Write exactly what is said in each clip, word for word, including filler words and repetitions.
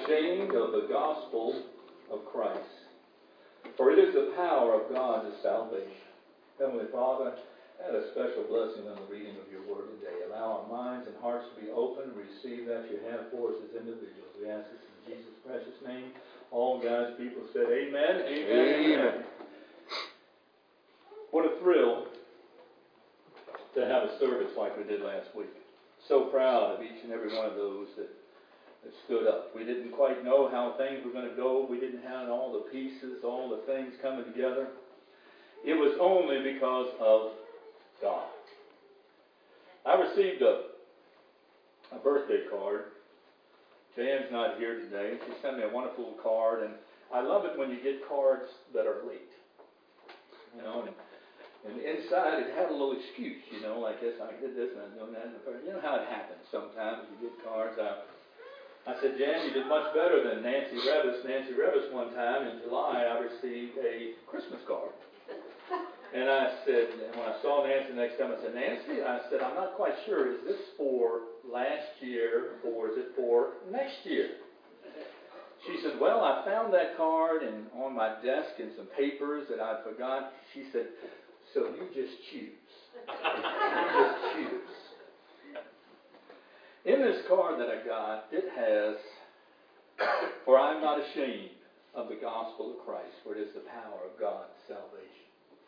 ashamed of the gospel of Christ, for it is the power of God to salvation. Heavenly Father, add a special blessing on the reading of your word today. Allow our minds and hearts to be open and receive that you have for us as individuals. We ask this in Jesus' precious name. All God's people said amen, amen, amen. amen. What a thrill to have a service like we did last week. So proud of each and every one of those that, that stood up. We didn't quite know how things were going to go. We didn't have all the pieces, all the things coming together. It was only because of God. I received a, a birthday card. Jan's not here today. She sent me a wonderful little card, and I love it when you get cards that are late. You know, and, and inside it had a little excuse, you know, like this, I did this and I'm doing that. You know how it happens sometimes. You get cards out. I said, Jan, you did much better than Nancy Revis. Nancy Revis one time in July, I received a Christmas card. And I said, and when I saw Nancy the next time, I said, Nancy, I said, I'm not quite sure. Is this for last year or is it for next year? She said, well, I found that card and on my desk and some papers that I forgot. She said, so you just choose. You just choose. In this card that I got, it has, for I'm not ashamed of the gospel of Christ, for it is the power of God's salvation.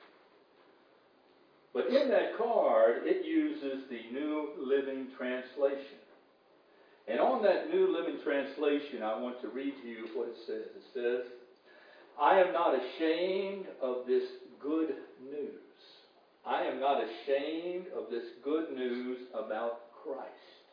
But in that card, it uses the New Living Translation. And on that New Living Translation, I want to read to you what it says. It says, I am not ashamed of this good news. I am not ashamed of this good news about Christ.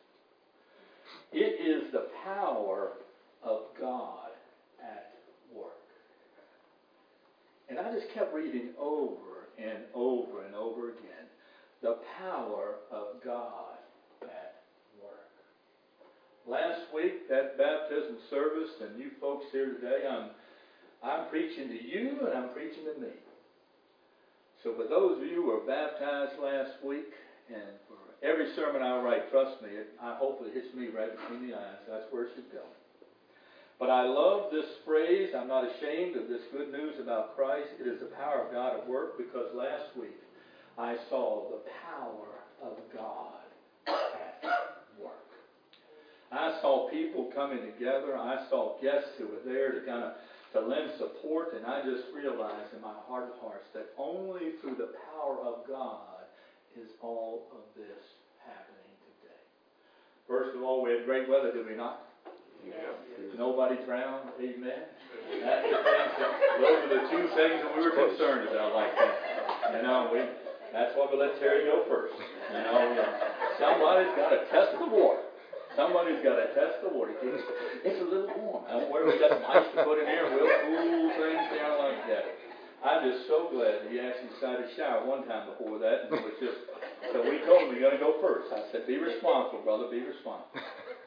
It is the power of God at work. And I just kept reading over and over and over again. The power of God at work. Last week, that baptism service, and you folks here today, I'm, I'm preaching to you and I'm preaching to me. So for those of you who were baptized last week, and for every sermon I write, trust me, it, I hope it hits me right between the eyes. That's where it should go. But I love this phrase, I'm not ashamed of this good news about Christ. It is the power of God at work, because last week I saw the power of God at work. I saw people coming together. I saw guests who were there to kind of to lend support, and I just realized in my heart of hearts that only through the power of God is all of this happening today. First of all, we had great weather, did we not? Yeah. Nobody drowned. Amen. That's the things that, those are the two things that we were concerned about like that. You know, we, that's why we let Terry go first. You know, somebody's got to test the water. Somebody's got to test the water. It's, it's a little warm. I don't know where we got some ice to put in here. We'll cool things down like that. I'm just so glad that he actually decided to shower one time before that. And it was just, so we told him, you're going to go first. I said, be responsible, brother. Be responsible.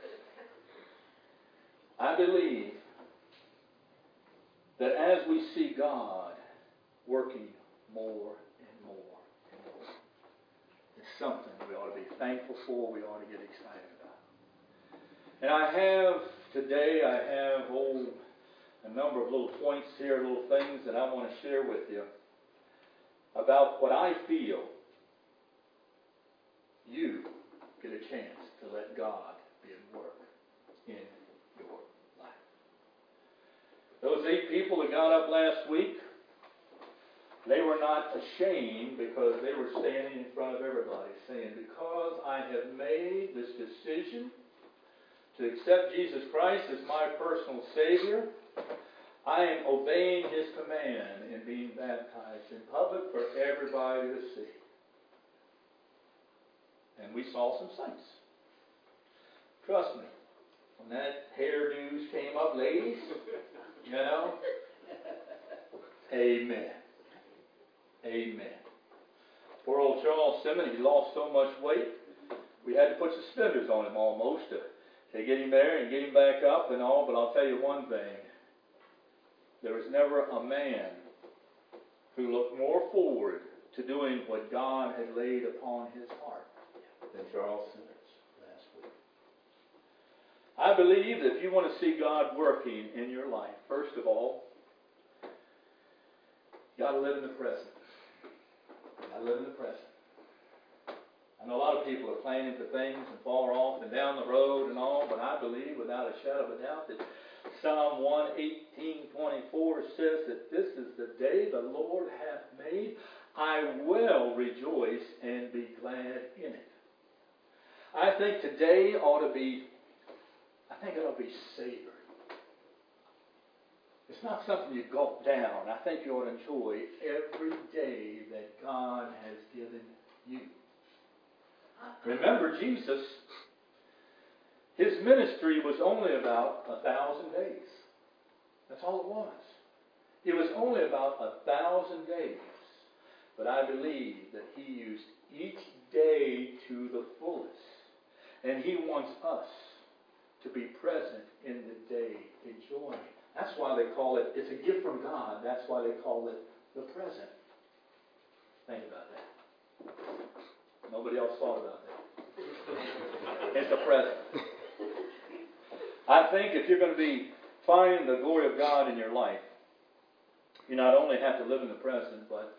I believe that as we see God working more and more and more, it's something we ought to be thankful for, we ought to get excited about. And I have, today I have oh, a number of little points here, little things that I want to share with you about what I feel you get a chance to let God be at work in your life. Those eight people that got up last week, they were not ashamed because they were standing in front of everybody saying, because I have made this decision to accept Jesus Christ as my personal Savior, I am obeying His command in being baptized in public for everybody to see. And we saw some sights. Trust me, when that hairdos came up, ladies, you know, amen. Amen. Poor old Charles Simmons, he lost so much weight, we had to put suspenders on him almost to, to get him there and get him back up and all. But I'll tell you one thing. There was never a man who looked more forward to doing what God had laid upon his heart than Charles Simmons last week. I believe that if you want to see God working in your life, first of all, you got to live in the present. You got to live in the present. I know a lot of people are planning for things and far off and down the road and all, but I believe without a shadow of a doubt that Psalm one eighteen twenty-four says that this is the day the Lord hath made. I will rejoice and be glad in it. I think today ought to be, I think it ought to be savored. It's not something you gulp down. I think you ought to enjoy every day that God has given you. Remember, Jesus, his ministry was only about a thousand days. That's all it was. It was only about a thousand days. But I believe that he used each day to the fullest. And he wants us to be present in the day, enjoying. That's why they call it, it's a gift from God. That's why they call it the present. Think about that. Nobody else thought about that. It's a present. I think if you're going to be finding the glory of God in your life, you not only have to live in the present, but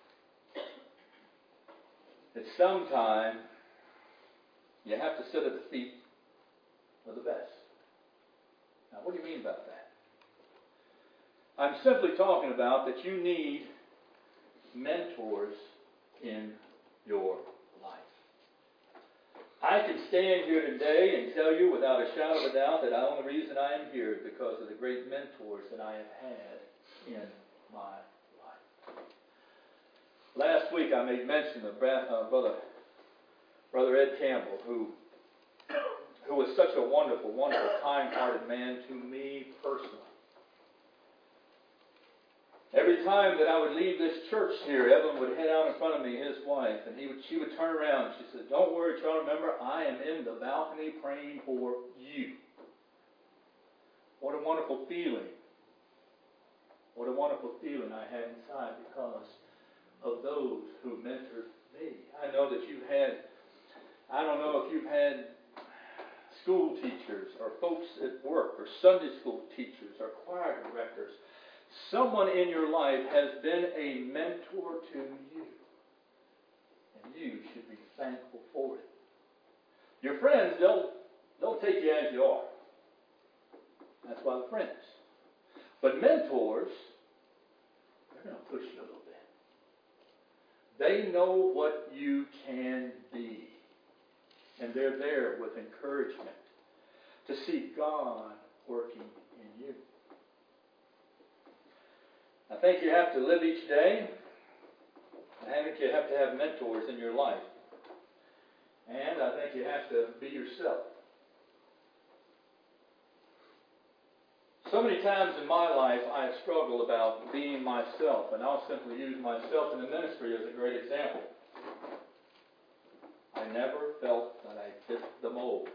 at some time you have to sit at the feet of the best. Now, what do you mean about that? I'm simply talking about that you need mentors in your life. I can stand here today and tell you without a shadow of a doubt that the only reason I am here is because of the great mentors that I have had in my life. Last week I made mention of uh, brother, brother Ed Campbell, who, who was such a wonderful, wonderful, kind-hearted man to me personally. Every time that I would leave this church here, Evelyn would head out in front of me, his wife, and he would, she would turn around and she said, "Don't worry, child, remember, I am in the balcony praying for you." What a wonderful feeling. What a wonderful feeling I had inside because of those who mentored me. I know that you've had, I don't know if you've had school teachers or folks at work or Sunday school teachers or choir directors. Someone in your life has been a mentor to you. And you should be thankful for it. Your friends, they'll, they'll take you as you are. That's why they're friends. But mentors, they're going to push you a little bit. They know what you can be. And they're there with encouragement to see God working in you. I think you have to live each day. I think you have to have mentors in your life. And I think you have to be yourself. So many times in my life I have struggled about being myself, and I'll simply use myself in the ministry as a great example. I never felt that I fit the mold.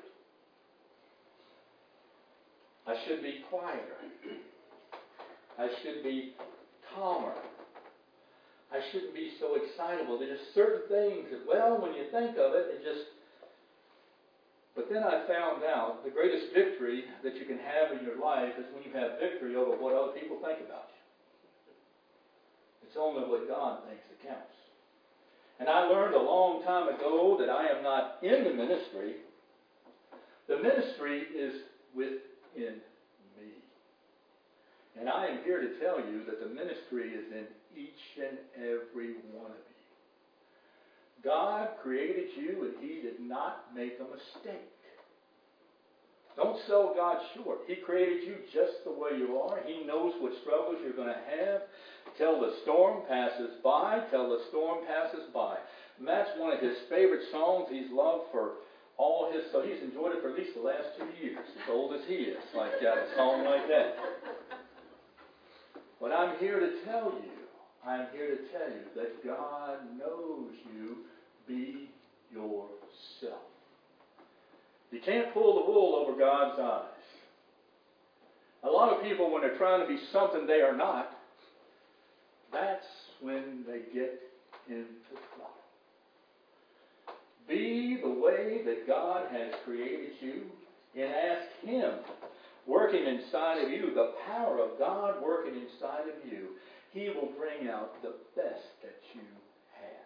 I should be quieter. I should be calmer. I shouldn't be so excitable. There's just certain things that, well, when you think of it, it just... But then I found out the greatest victory that you can have in your life is when you have victory over what other people think about you. It's only what God thinks that counts. And I learned a long time ago that I am not in the ministry. The ministry is within me. And I am here to tell you that the ministry is in each and every one of you. God created you and He did not make a mistake. Don't sell God short. He created you just the way you are. He knows what struggles you're going to have. Till the storm passes by, till the storm passes by. And that's one of his favorite songs he's loved for all his, so he's enjoyed it for at least the last two years, as old as he is, like uh, a song like that. But I'm here to tell you, I'm here to tell you that God knows you. Be yourself. You can't pull the wool over God's eyes. A lot of people, when they're trying to be something they are not, that's when they get into trouble. Be the way that God has created you. and ask Him, working inside of you, the power of God working inside of you, He will bring out the best that you have.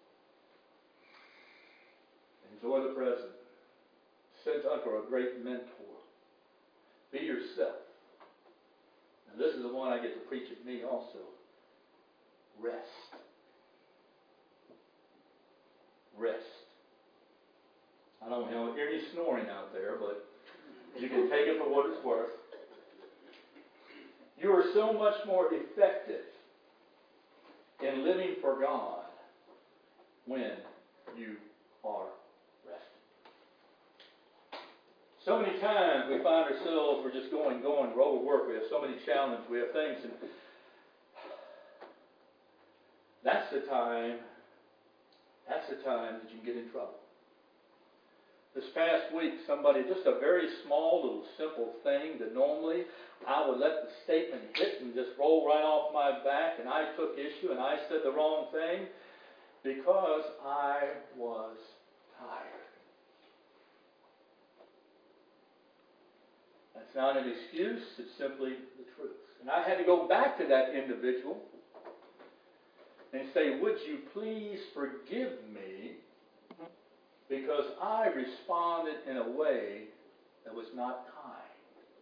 Enjoy the present. Sit under a great mentor. Be yourself. And this is the one I get to preach at me also. Rest. Rest. I don't know, hear any snoring out there, but you can take it for what it's worth. You are so much more effective in living for God when you are resting. So many times we find ourselves, we're just going, going, we're overworked, we have so many challenges, we have things, and that's the time, that's the time that you can get in trouble. This past week, somebody, just a very small, little, simple thing that normally I would let the statement hit and just roll right off my back, and I took issue and I said the wrong thing because I was tired. That's not an excuse, it's simply the truth. And I had to go back to that individual and say, would you please forgive me because I responded in a way that was not kind.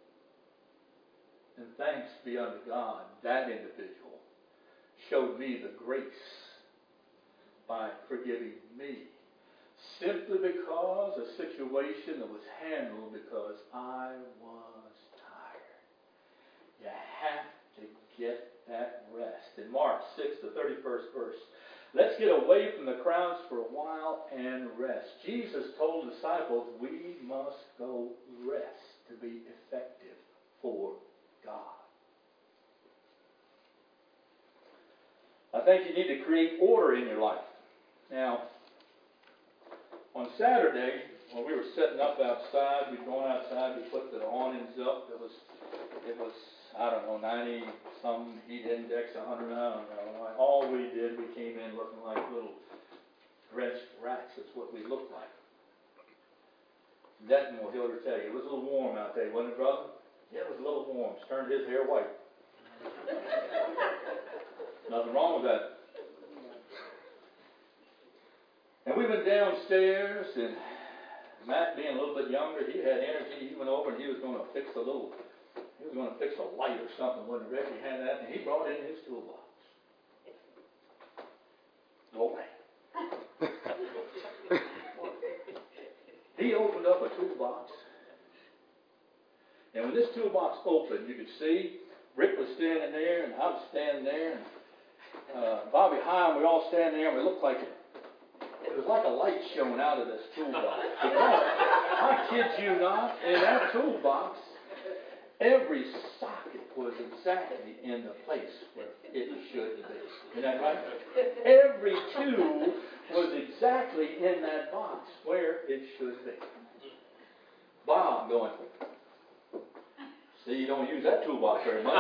And thanks be unto God, that individual showed me the grace by forgiving me. Simply because a situation that was handled because I was tired. You have to get that rest. In Mark six, the thirty-first verse, let's get away from the crowds for a while and rest. Jesus told the disciples, we must go rest to be effective for God. I think you need to create order in your life. Now, on Saturday, when we were setting up outside, we'd gone outside, we put the awnings up. It was, it was, I don't know, ninety some heat index, one hundred, I don't know. All we did, we came in looking like little drenched rats. That's what we looked like. Denton will he'll tell you, it was a little warm out there, wasn't it, brother? Yeah, it was a little warm. It's turned his hair white. Nothing wrong with that. And we went downstairs, and Matt, being a little bit younger, he had energy. He went over and he was going to fix a little, he was going to fix a light or something. When Reggie had that, and he brought in his toolbox. Glory. He opened up a toolbox. And when this toolbox opened, you could see Rick was standing there, and I was standing there, and uh, Bobby High, and we all standing there, and we looked like it. It was like a light shone out of this toolbox. Because, I kid you not, in that toolbox, every socket was exactly in the place where it should be. Isn't that right? Every tube was exactly in that box where it should be. Bob going, see, you don't use that toolbox very much.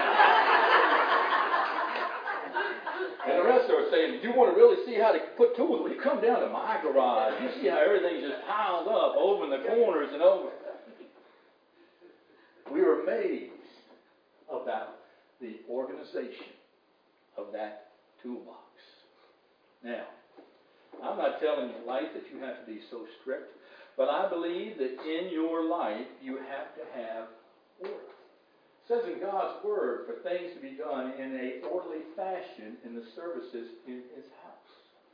And the rest of us saying, you want to really see how to put tools? Well, you come down to my garage. You see how everything's just piled up over in the corners and over. We were amazed about the organization of that toolbox. Now, I'm not telling you life that you have to be so strict, but I believe that in your life you have to have order. It says in God's Word for things to be done in an orderly fashion in the services in His house.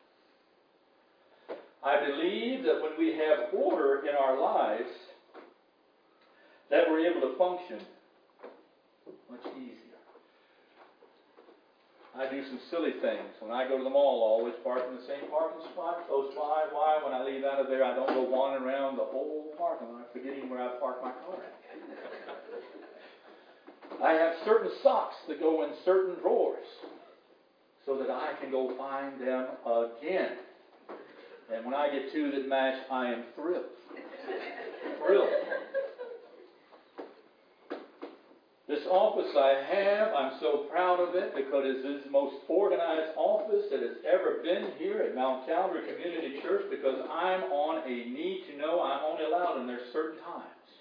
I believe that when we have order in our lives, that we're able to function much easier. I do some silly things. When I go to the mall, I always park in the same parking spot close by. Why? When I leave out of there, I don't go wandering around the whole parking lot forgetting where I parked my car at. I have certain socks that go in certain drawers so that I can go find them again. And when I get two that match, I am thrilled. Thrilled. This office I have, I'm so proud of it because it is the most organized office that has ever been here at Mount Calvary Community Church because I'm on a need to know. I'm only allowed in there certain times.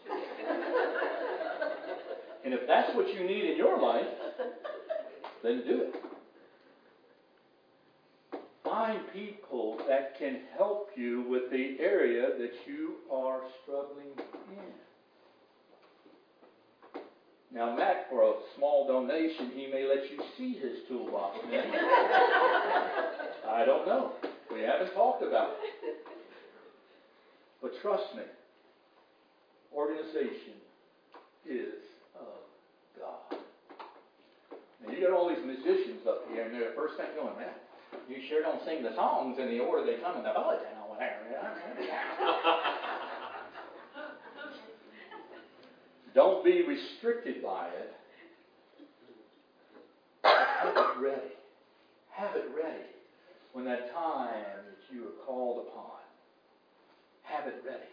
if that's what you need in your life, then do it. Find people that can help you with the area that you are struggling in. Now, Matt, for a small donation, he may let you see his toolbox. I don't know. We haven't talked about it. But trust me, organization is of God. Now, you got all these musicians up here, and they're the first thing going, man, you sure don't sing the songs in the order they come in the bulletin over there. Don't be restricted by it. Have it ready. Have it ready when that time that you are called upon. Have it ready.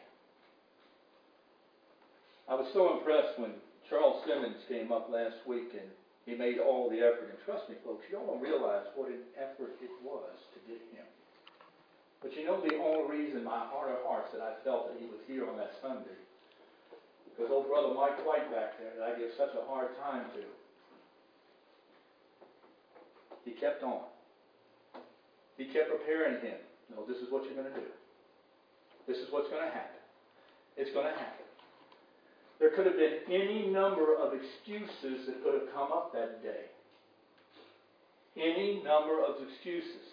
I was so impressed when Charles Simmons came up last week and he made all the effort. And trust me, folks, you all don't realize what an effort it was to get him. But you know the only reason, my heart of hearts, that I felt that he was here on that Sunday, because old brother Mike White back there that I give such a hard time to, he kept on. He kept preparing him. No, this is what you're going to do. This is what's going to happen. It's going to happen. There could have been any number of excuses that could have come up that day. Any number of excuses.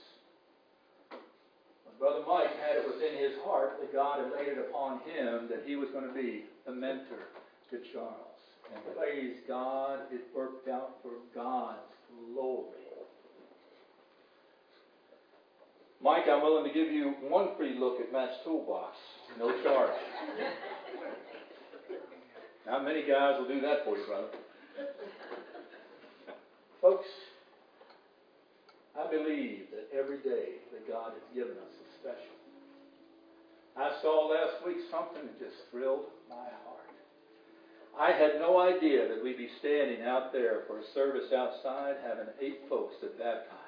But Brother Mike had it within his heart that God had laid it upon him that he was going to be the mentor to Charles. And praise God, it worked out for God's glory. Mike, I'm willing to give you one free look at Matt's toolbox. No charge. Not many guys will do that for you, brother. Folks, I believe that every day that God has given us is special. I saw last week something that just thrilled my heart. I had no idea that we'd be standing out there for a service outside having eight folks to baptize.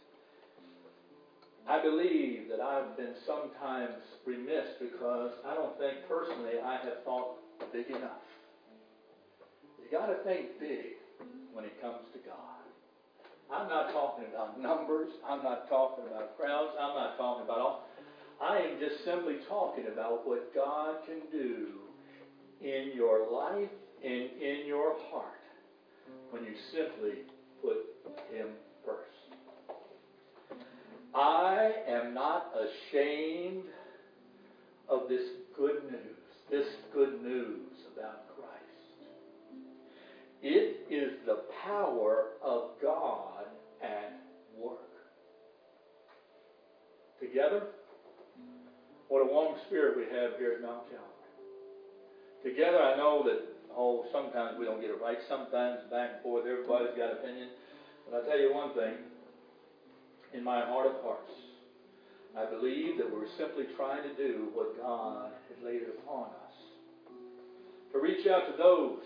I believe that I've been sometimes remiss because I don't think personally I have thought big enough. You got to think big when it comes to God. I'm not talking about numbers. I'm not talking about crowds. I'm not talking about all. I am just simply talking about what God can do in your life and in your heart when you simply put Him first. I am not ashamed of this good news, this good news about Christ. It is the power of God at work. Together, what a warm spirit we have here at Mount Calvary. Together, I know that, oh, sometimes we don't get it right. Sometimes back and forth, everybody's got an opinion. But I'll tell you one thing. In my heart of hearts, I believe that we're simply trying to do what God had laid it upon us. To reach out to those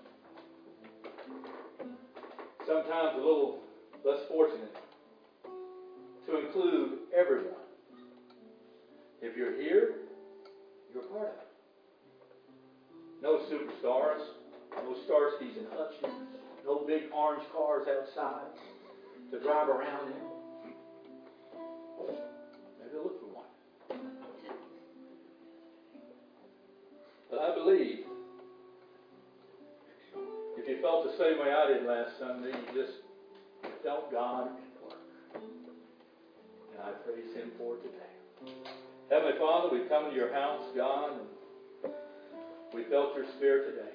sometimes a little less fortunate, to include everyone. If you're here, you're part of it. No superstars, no Starskys and Hutchins, no big orange cars outside to drive around in. Maybe look for one. But I believe if you felt the same way I did last Sunday, you just felt God at work. And I praise Him for it today. Heavenly Father, we've come to your house, God, and we felt your Spirit today.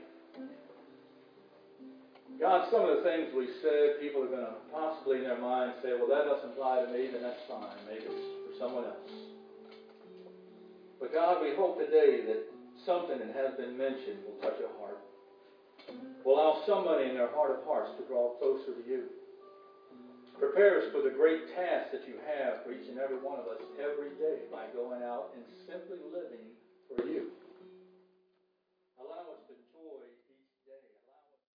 God, some of the things we said, people are going to possibly in their mind say, well, that doesn't apply to me, then that's fine. Maybe it's for someone else. But God, we hope today that something that has been mentioned will touch a heart. Will allow somebody in their heart of hearts to draw closer to you. Prepare us for the great task that you have for each and every one of us every day by going out and simply living for you. Allow us